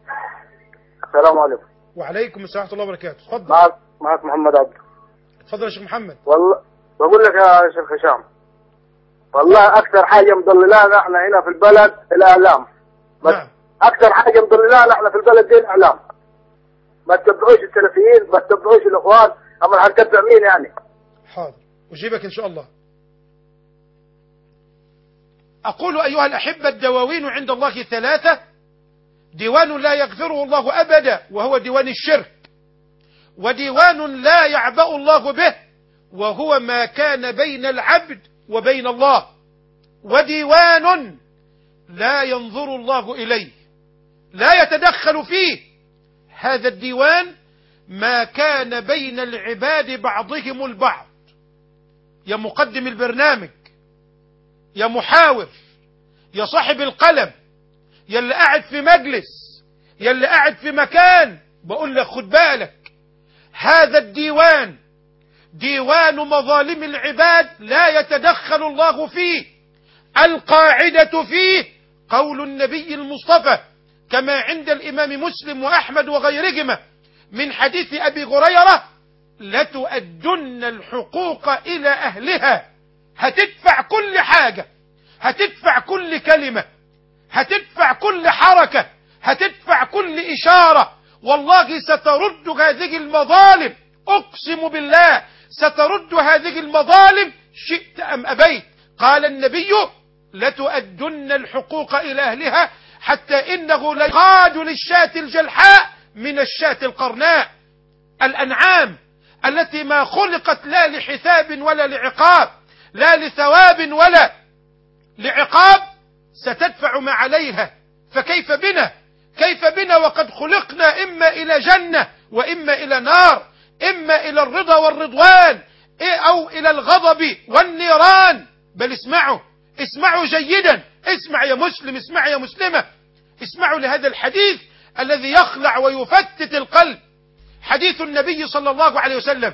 السلام عليكم. وعليكم السلام ورحمة الله وبركاته. تفضل. معك محمد عبد. تفضل يا شيخ محمد. والله بقول لك يا شيخ هشام والله أكثر حاجة مضللانا احنا هنا في البلد الإعلام. بس نعم. أكثر حاجة مضللانا احنا في البلد دي الإعلام. ما تتبعوش السلفيين ما تتبعوش الإخوان، أما هنتبع مين يعني؟ حاضر أجيبك إن شاء الله. أقول أيها الأحبة الدواوين عند الله ثلاثة: ديوان لا يغفره الله أبدا وهو ديوان الشرك، وديوان لا يعبأ الله به وهو ما كان بين العبد وبين الله، وديوان لا ينظر الله إليه لا يتدخل فيه. هذا الديوان ما كان بين العباد بعضهم البعض. يا مقدم البرنامج، يا محاور، يا صاحب القلم، يا اللي قاعد في مجلس، يا اللي قاعد في مكان، بقول لك خد بالك، هذا الديوان ديوان مظالم العباد لا يتدخل الله فيه. القاعدة فيه قول النبي المصطفى كما عند الإمام مسلم وأحمد وغيرهما من حديث أبي هريرة: لتؤدن الحقوق إلى أهلها. هتدفع كل حاجة، هتدفع كل كلمة، هتدفع كل حركة، هتدفع كل إشارة. والله سترد هذه المظالم، أقسم بالله سترد هذه المظالم شئت أم أبيت. قال النبي: لتؤدن الحقوق إلى أهلها، حتى إنه ليقاد للشاة الجلحاء من الشاة القرناء. الأنعام التي ما خلقت لا لحساب ولا لعقاب، لا لثواب ولا لعقاب، ستدفع ما عليها. فكيف بنا؟ كيف بنا وقد خلقنا إما إلى جنة وإما إلى نار، إما إلى الرضا والرضوان أو إلى الغضب والنيران. بل اسمعوا جيدا، اسمع يا مسلم، اسمع يا مسلمة، اسمعوا لهذا الحديث الذي يخلع ويفتت القلب. حديث النبي صلى الله عليه وسلم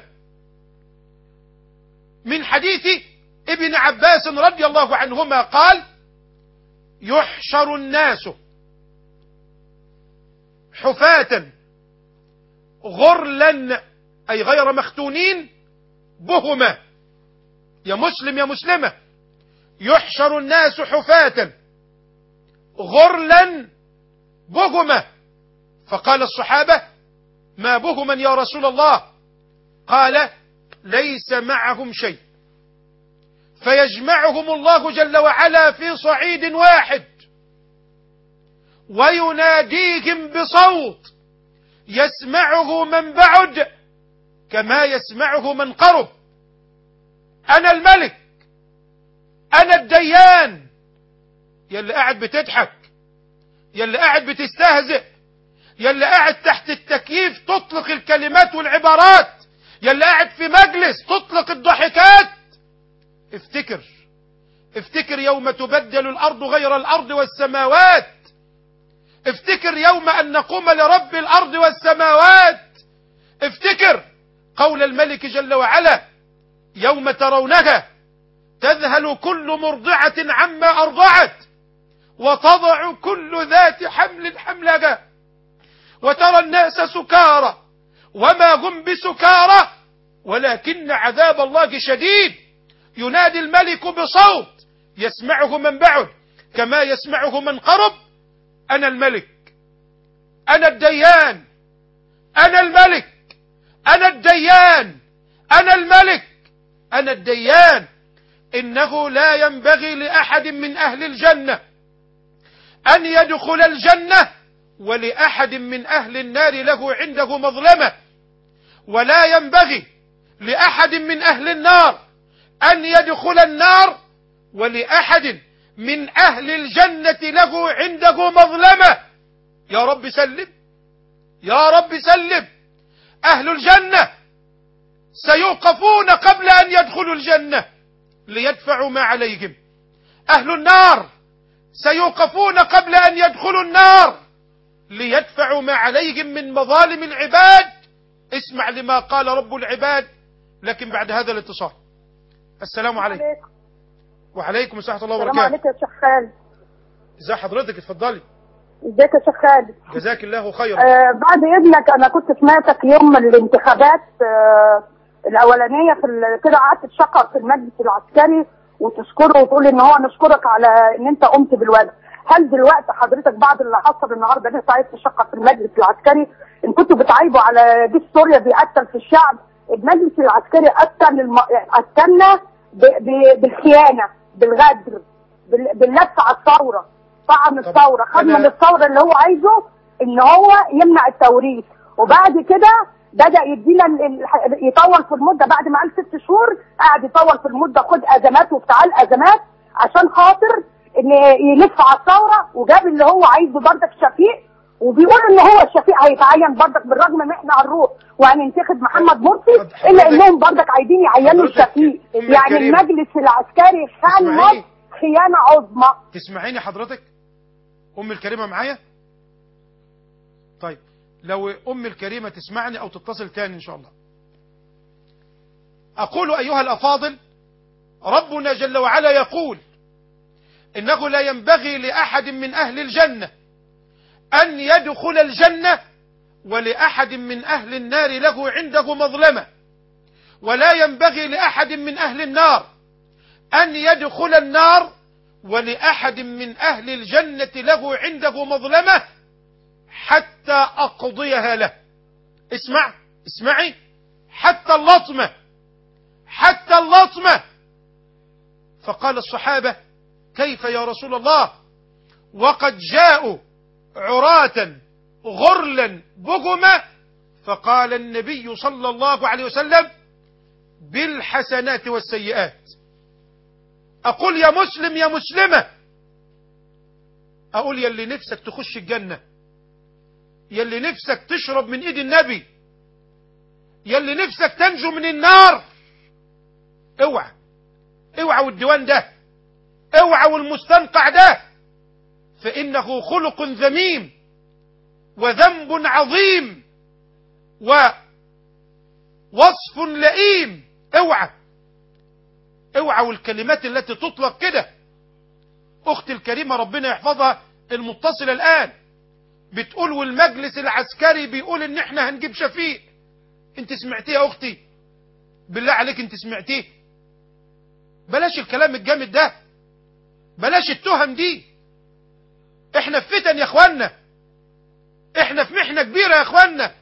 من حديث ابن عباس رضي الله عنهما قال: يحشر الناس حفاة غرلا، أي غير مختونين، بهما. يا مسلم يا مسلمة، يحشر الناس حفاة غرلا بهما. فقال الصحابة: ما بهما يا رسول الله؟ قال: ليس معهم شيء، فيجمعهم الله جل وعلا في صعيد واحد ويناديهم بصوت يسمعه من بعد كما يسمعه من قرب: أنا الملك، أنا الديان. يا اللي قاعد بتضحك، يا اللي قاعد بتستهزئ، يا اللي قاعد تحت التكييف تطلق الكلمات والعبارات، يا اللي قاعد في مجلس تطلق الضحكات، افتكر يوم تبدل الأرض غير الأرض والسماوات. افتكر يوم أن نقوم لرب الأرض والسماوات. افتكر قول الملك جل وعلا: يوم ترونها تذهل كل مرضعة عما أرضعت وتضع كل ذات حمل حملها وترى الناس سكارى وما هم بسكارى ولكن عذاب الله شديد. ينادي الملك بصوت يسمعه من بعد كما يسمعه من قرب: أنا الملك، أنا الديان، أنا الملك، أنا الديان، أنا الملك، أنا الديان. إنه لا ينبغي لأحد من أهل الجنة أن يدخل الجنة ولأحد من أهل النار له عنده مظلمة، ولا ينبغي لأحد من أهل النار أن يدخل النار ولأحد من أهل الجنة له عنده مظلمة. يا رب سلم، يا رب سلم. أهل الجنة سيوقفون قبل أن يدخلوا الجنة ليدفعوا ما عليهم. أهل النار سيوقفون قبل أن يدخلوا النار ليدفعوا ما عليهم من مظالم العباد. اسمع لما قال رب العباد، لكن بعد هذا الاتصال. السلام عليكم. وعليكم السلام ورحمة الله وبركاته. السلام عليكم يا شيخ خالد. ازي حضرتك؟ اتفضلي. ازيك يا شيخ خالد؟ جزاك الله خيرا. بعد اذنك، انا كنت سمعتك يوم الانتخابات الاولانيه كده قعدت تشكر في المجلس العسكري وتشكره وتقول ان هو نشكرك على ان انت قمت بالواجب. هل دلوقتي حضرتك بعد اللي حصل النهارده لسه عايز تشكر في المجلس العسكري؟ ان كنتوا بتعايبوا على جيش سوريا بيقتل في الشعب، المجلس العسكري قتلنا بالخيانه، بالغدر، باللف على الثوره، طعن الثوره، خد من الثوره اللي هو عايزه ان هو يمنع التوريث، وبعد كده بدأ يدينا يطول في المدة. بعد ما قال 6 شهور قاعد يطول في المدة، خد أزمات وبتعال أزمات عشان خاطر إن يلف على الثورة، وجاب اللي هو عايزه بردك شفيق، وبيقول إن هو الشفيق هيتعين بردك بالرغم إن إحنا هنروح وهننتخب محمد مرسي، إلا إنهم بردك عايزين يعينوا الشفيق. يعني المجلس العسكري خان مصر خيانة عظمى. تسمعيني حضرتك؟ أم الكريمة معايا؟ طيب لو أم الكريمة تسمعني أو تتصل تاني إن شاء الله. أقول أيها الأفاضل، ربنا جل وعلا يقول إنه لا ينبغي لأحد من أهل الجنة أن يدخل الجنة ولأحد من أهل النار له عنده مظلمة، ولا ينبغي لأحد من أهل النار أن يدخل النار ولأحد من أهل الجنة له عنده مظلمة حتى أقضيها له. اسمعي، حتى اللطمة. فقال الصحابة: كيف يا رسول الله؟ وقد جاءوا عراة غرلا بغما، فقال النبي صلى الله عليه وسلم بالحسنات والسيئات. أقول يا مسلم يا مسلمة، أقول يلي نفسك تخش الجنة، يلي نفسك تشرب من إيد النبي، يلي نفسك تنجو من النار، اوعى اوعى والديوان ده، اوعى والمستنقع ده، فإنه خلق ذميم وذنب عظيم ووصف لئيم. اوعى اوعى والكلمات التي تطلق كده. أختي الكريمة ربنا يحفظها المتصلة الآن بتقول والمجلس العسكري بيقول إن احنا هنجيب شفيق. انت سمعتيه يا أختي؟ بالله عليك انت سمعتيه؟ بلاش الكلام الجامد ده، بلاش التهم دي. احنا في فتن يا اخوانا، احنا في محنة كبيرة يا اخوانا،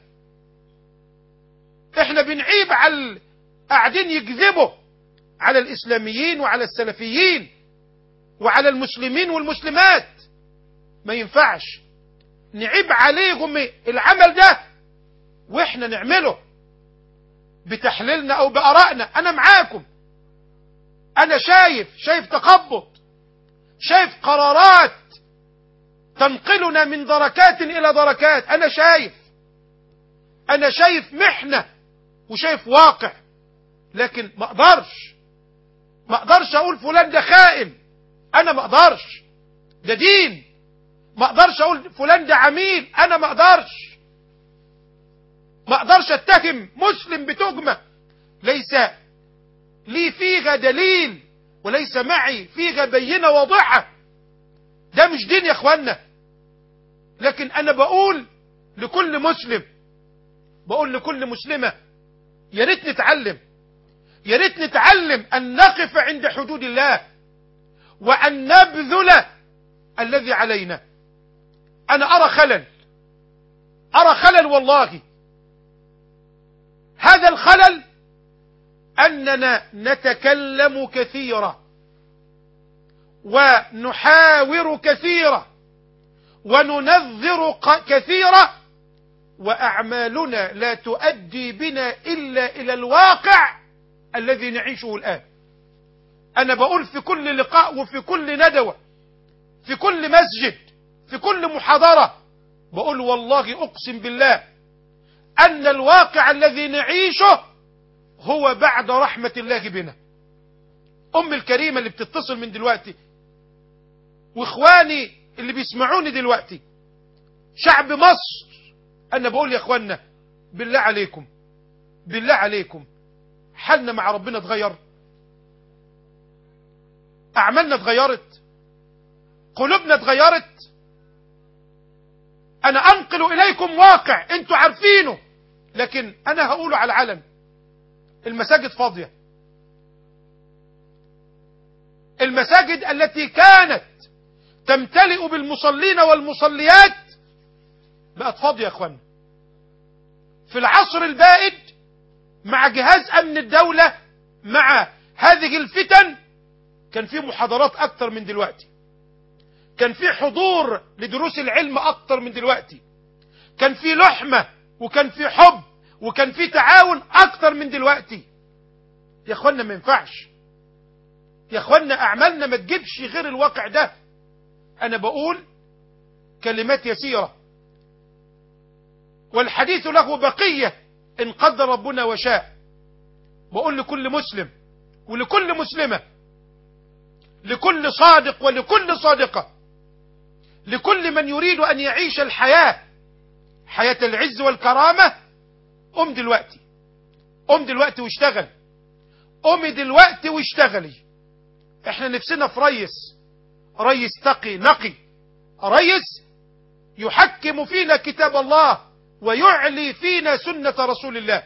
احنا بنعيب على قاعدين يكذبوا على الاسلاميين وعلى السلفيين وعلى المسلمين والمسلمات. ما ينفعش نعيب عليهم العمل ده واحنا نعمله بتحليلنا او بآرائنا. انا معاكم، انا شايف تخبط، شايف قرارات تنقلنا من دركات الى دركات. انا شايف محنة وشايف واقع، لكن ما اقدرش اقول فلان ده خائن. انا ما اقدرش، ده دين. ما اقدرش اقول فلان ده عميل. انا ما اقدرش اتهم مسلم بتهمة ليس لي فيها دليل وليس معي فيها بينة واضحة. ده مش دين يا اخوانا. لكن انا بقول لكل مسلم، بقول لكل مسلمة، يا ريت نتعلم ان نقف عند حدود الله وان نبذل الذي علينا. انا ارى خلل والله. هذا الخلل اننا نتكلم كثيرا ونحاور كثيرا وننذر كثيرا، وأعمالنا لا تؤدي بنا إلا إلى الواقع الذي نعيشه الآن. أنا بقول في كل لقاء وفي كل ندوة، في كل مسجد، في كل محاضرة، بقول والله أقسم بالله أن الواقع الذي نعيشه هو بعد رحمة الله بنا. الكريمة اللي بتتصل من دلوقتي واخواني اللي بيسمعوني دلوقتي، شعب مصر، انا بقول يا اخوانا بالله عليكم حالنا مع ربنا اتغير، اعمالنا اتغيرت، قلوبنا اتغيرت. انا انقل اليكم واقع انتوا عارفينه، لكن انا هقوله على العلن. المساجد فاضية، المساجد التي كانت تمتلئ بالمصلين والمصليات بقت فاضية يا اخوانا. في العصر البائد مع جهاز امن الدولة، مع هذه الفتن، كان في محاضرات اكتر من دلوقتي، كان في حضور لدروس العلم اكتر من دلوقتي، كان في لحمة وكان في حب وكان في تعاون اكتر من دلوقتي. يا اخوانا ما ينفعش يا اخوانا، اعمالنا ما تجيبش غير الواقع ده. انا بقول كلمات يسيرة والحديث له بقية ان قدر ربنا وشاء. بقول لكل مسلم ولكل مسلمة، لكل صادق ولكل صادقة، لكل من يريد ان يعيش الحياة، حياة العز والكرامة، قم دلوقتي واشتغل، قومي دلوقتي واشتغلي. احنا نفسنا في ريس تقي نقي، ريس يحكم فينا كتاب الله ويعلي فينا سنة رسول الله.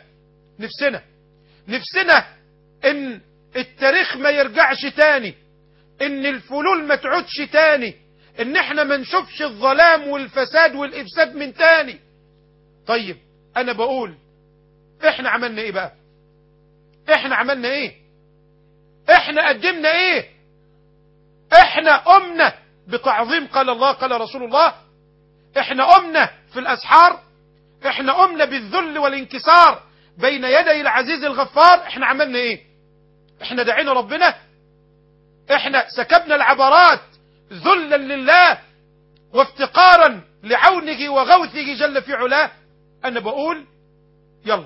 نفسنا ان التاريخ ما يرجعش تاني، ان الفلول ما تعودش تاني، ان احنا ما نشوفش الظلام والفساد والافساد من تاني. طيب انا بقول احنا عملنا ايه بقى؟ احنا قدمنا ايه؟ احنا قمنا بتعظيم قال الله قال رسول الله. احنا قمنا في الأسحار، احنا قمنا بالذل والانكسار بين يدي العزيز الغفار. احنا عملنا ايه؟ احنا دعينا ربنا، احنا سكبنا العبرات ذلا لله وافتقارا لعونه وغوثه جل في علاه. انا بقول يلا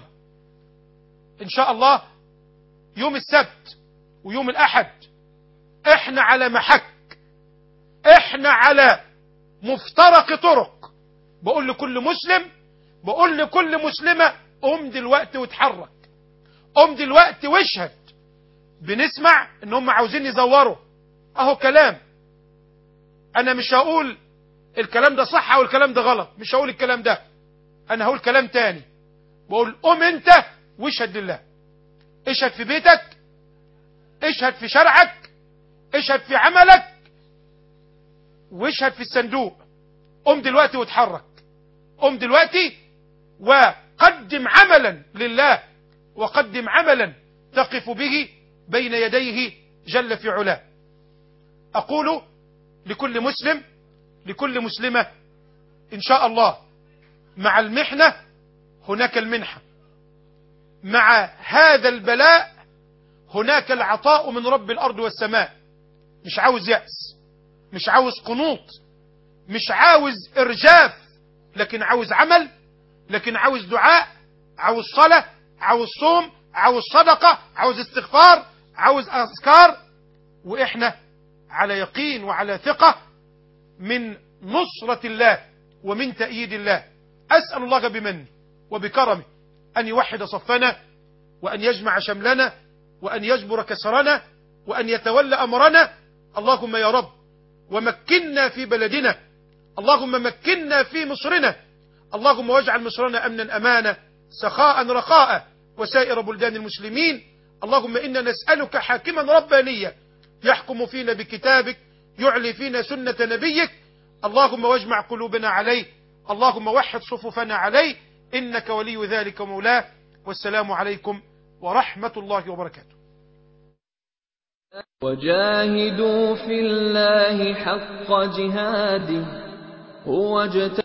ان شاء الله يوم السبت ويوم الاحد احنا على محك، احنا على مفترق طرق. بقول لكل مسلم، بقول لكل مسلمة، قم دلوقتي واتحرك، قم دلوقتي واشهد. بنسمع ان هم عاوزين يزوروا، اهو كلام. انا مش هقول الكلام ده صح او الكلام ده غلط، مش هقول الكلام ده، انا هقول كلام تاني. بقول قم انت واشهد لله، اشهد في بيتك، اشهد في شرعك، اشهد في عملك، واشهد في الصندوق. قم دلوقتي واتحرك، قم دلوقتي وقدم عملا لله، وقدم عملا تقف به بين يديه جل في علاه. أقول لكل مسلم، لكل مسلمة، إن شاء الله مع المحنة هناك المنحة، مع هذا البلاء هناك العطاء من رب الأرض والسماء. مش عاوز يأس، مش عاوز قنوط، مش عاوز إرجاف، لكن عاوز عمل، لكن عاوز دعاء، عاوز صلاة، عاوز صوم، عاوز صدقة، عاوز استغفار، عاوز أذكار. وإحنا على يقين وعلى ثقة من نصرة الله ومن تأييد الله. أسأل الله بمنه وبكرمه أن يوحد صفنا، وأن يجمع شملنا، وأن يجبر كسرنا، وأن يتولى أمرنا. اللهم يا رب ومكننا في بلدنا، اللهم مكننا في مصرنا، اللهم واجعل مصرنا أمنا أمانا سخاء رخاء وسائر بلدان المسلمين. اللهم إنا نسألك حاكما ربانيا يحكم فينا بكتابك، يعلي فينا سنة نبيك. اللهم واجمع قلوبنا عليه، اللهم وحد صفوفنا عليه، إنك ولي ذلك ومولاه. والسلام عليكم ورحمة الله وبركاته. وجاهدوا في الله حق جهاده هو